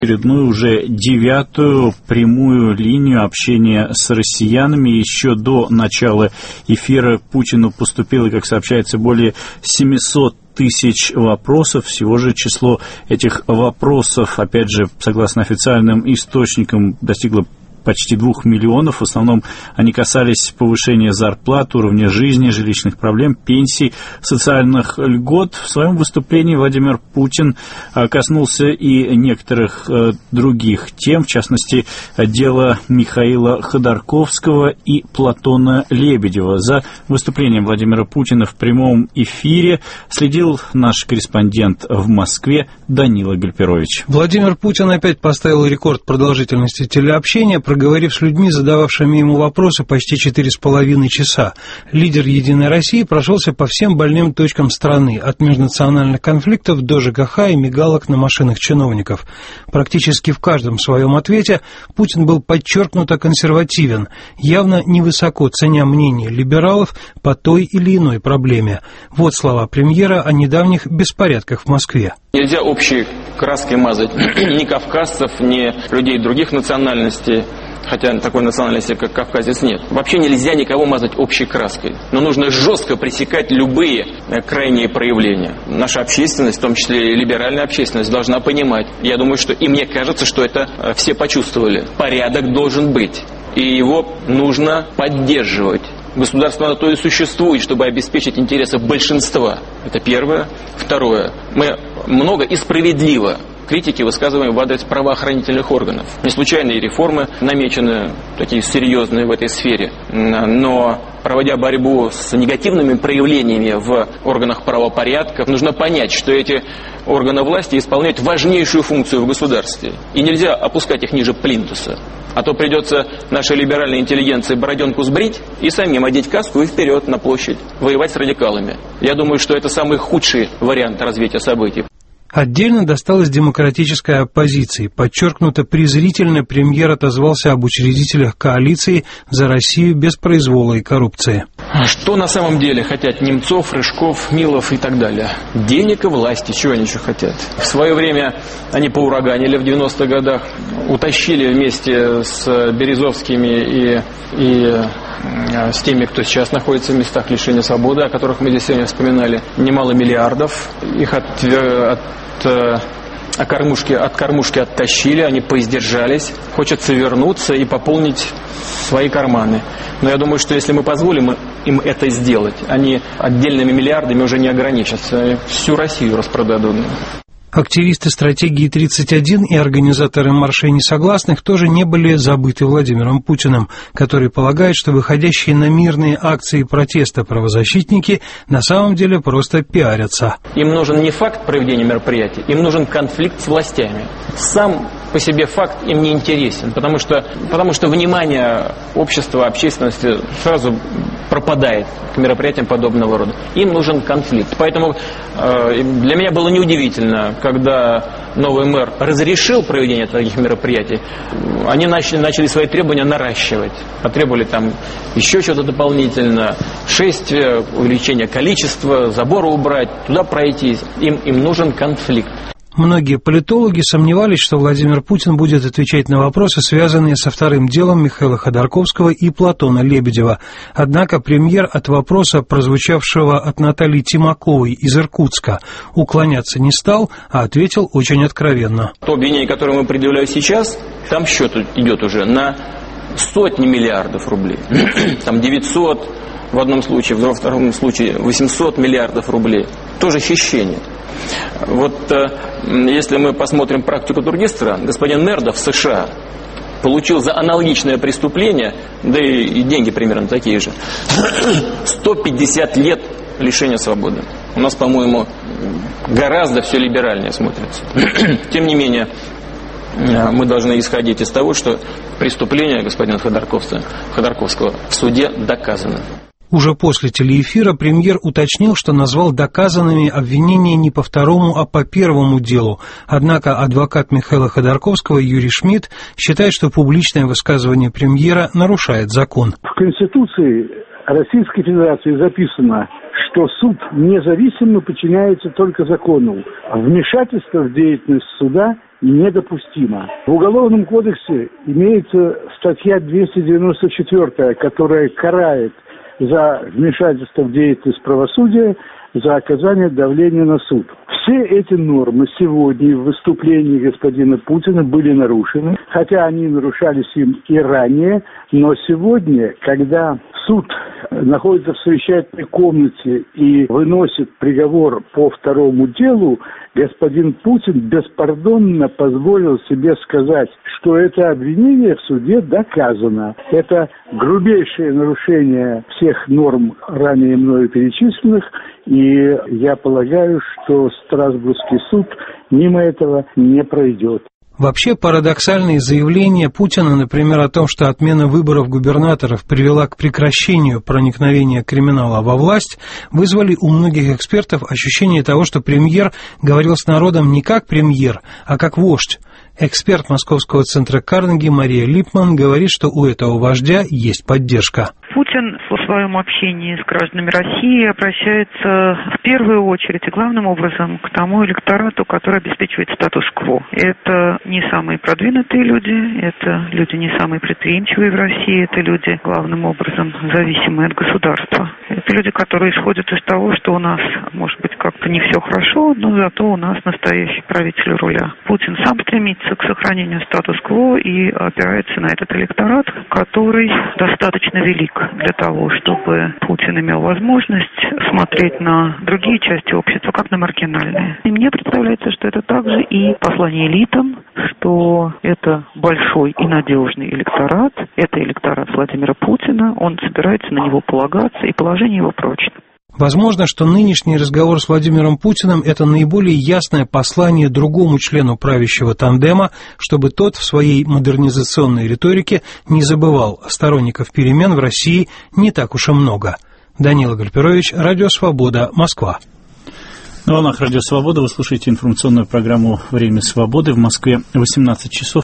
очередную, уже 9-ю прямую линию общения с россиянами. Еще до начала эфира к Путину поступило, как сообщается, более 700 тысяч вопросов. Всего же число этих вопросов, опять же, согласно официальным источникам, достигло почти 2 миллионов. В основном они касались повышения зарплат, уровня жизни, жилищных проблем, пенсий, социальных льгот. В своем выступлении Владимир Путин коснулся и некоторых других тем, в частности, дела Михаила Ходорковского и Платона Лебедева. За выступлением Владимира Путина в прямом эфире следил наш корреспондент в Москве Данила Гальперович. Владимир Путин опять поставил рекорд продолжительности телеобщения, проговорив с людьми, задававшими ему вопросы, почти 4,5 часа. Лидер «Единой России» прошелся по всем больным точкам страны, от межнациональных конфликтов до ЖКХ и мигалок на машинах чиновников. Практически в каждом своем ответе Путин был подчеркнуто консервативен, явно невысоко ценя мнение либералов по той или иной проблеме. Вот слова премьера о недавних беспорядках в Москве. Нельзя общей краской мазать ни кавказцев, ни людей других национальностей, хотя такой национальности, как кавказец, нет. Вообще нельзя никого мазать общей краской. Но нужно жестко пресекать любые крайние проявления. Наша общественность, в том числе и либеральная общественность, должна понимать. Я думаю, что и мне кажется, что это все почувствовали. Порядок должен быть, и его нужно поддерживать. Государство на то и существует, чтобы обеспечить интересы большинства. Это первое. Второе. Мы много и справедливо критики высказываем в адрес правоохранительных органов. Не случайные реформы намечены, такие серьезные в этой сфере. Но проводя борьбу с негативными проявлениями в органах правопорядка, нужно понять, что эти органы власти исполняют важнейшую функцию в государстве. И нельзя опускать их ниже плинтуса. А то придется нашей либеральной интеллигенции бороденку сбрить и самим одеть каску и вперед на площадь, воевать с радикалами. Я думаю, что это самый худший вариант развития событий. Отдельно досталось демократической оппозиции. Подчеркнуто презрительно премьер отозвался об учредителях коалиции «За Россию без произвола и коррупции». Что на самом деле хотят Немцов, Рыжков, Милов и так далее? Денег и власти. Чего они еще хотят? В свое время они поураганили в 90-х годах, утащили вместе с Березовскими и с теми, кто сейчас находится в местах лишения свободы, о которых мы здесь сегодня вспоминали, немало миллиардов. Их от кормушки оттащили, они поиздержались. Хочется вернуться и пополнить свои карманы. Но я думаю, что если мы позволим им это сделать, они отдельными миллиардами уже не ограничатся. Всю Россию распродадут. Активисты стратегии 31 и организаторы маршей несогласных тоже не были забыты Владимиром Путиным, который полагает, что выходящие на мирные акции протеста правозащитники на самом деле просто пиарятся. Им нужен не факт проведения мероприятий, им нужен конфликт с властями. Сам по себе факт им не интересен, потому что внимание общества, общественности сразу пропадает к мероприятиям подобного рода. Им нужен конфликт. Поэтому для меня было неудивительно, когда новый мэр разрешил проведение таких мероприятий, они начали свои требования наращивать. Потребовали там еще что-то дополнительно, шествие, увеличение количества, заборы убрать, туда пройтись. Им нужен конфликт. Многие политологи сомневались, что Владимир Путин будет отвечать на вопросы, связанные со вторым делом Михаила Ходорковского и Платона Лебедева. Однако премьер от вопроса, прозвучавшего от Натальи Тимаковой из Иркутска, уклоняться не стал, а ответил очень откровенно. То обвинение, которое мы предъявляем сейчас, там счет идет уже на сотни миллиардов рублей. Там 900 в одном случае, во втором случае 800 миллиардов рублей. Тоже хищение. Вот если мы посмотрим практику других стран, господин Нердов в США получил за аналогичное преступление, да и деньги примерно такие же, 150 лет лишения свободы. У нас, по-моему, гораздо все либеральнее смотрится. Тем не менее, мы должны исходить из того, что преступление господина Ходорковского в суде доказано. Уже после телеэфира премьер уточнил, что назвал доказанными обвинения не по второму, а по первому делу. Однако адвокат Михаила Ходорковского Юрий Шмидт считает, что публичное высказывание премьера нарушает закон. В Конституции Российской Федерации записано, что суд независимо подчиняется только закону. Вмешательство в деятельность суда недопустимо. В Уголовном кодексе имеется статья 294, которая карает за вмешательство в деятельность правосудия, за оказание давления на суд. Все эти нормы сегодня в выступлении господина Путина были нарушены, хотя они нарушались им и ранее, но сегодня, когда суд находится в совещательной комнате и выносит приговор по второму делу, господин Путин беспардонно позволил себе сказать, что это обвинение в суде доказано. Это грубейшее нарушение всех норм, ранее мною перечисленных, и я полагаю, что Страсбургский суд мимо этого не пройдет. Вообще парадоксальные заявления Путина, например, о том, что отмена выборов губернаторов привела к прекращению проникновения криминала во власть, вызвали у многих экспертов ощущение того, что премьер говорил с народом не как премьер, а как вождь. Эксперт Московского центра Карнеги Мария Липман говорит, что у этого вождя есть поддержка. Путин в своем общении с гражданами России обращается в первую очередь и главным образом к тому электорату, который обеспечивает статус-кво. Это не самые продвинутые люди, это люди не самые предприимчивые в России, это люди главным образом зависимые от государства. Это люди, которые исходят из того, что у нас, может быть, как-то не все хорошо, но зато у нас настоящий правитель руля. Путин сам стремится к сохранению статус-кво и опирается на этот электорат, который достаточно велик для того, чтобы Путин имел возможность смотреть на другие части общества, как на маргинальные. И мне представляется, что это также и послание элитам, что это большой и надежный электорат, это электорат Владимира Путина, он собирается на него полагаться, и положение его прочно. Возможно, что нынешний разговор с Владимиром Путиным – это наиболее ясное послание другому члену правящего тандема, чтобы тот в своей модернизационной риторике не забывал, сторонников перемен в России не так уж и много. Данила Гальперович, Радио Свобода, Москва. На волнах Радио Свобода вы слушаете информационную программу «Время свободы». В Москве 18 часов.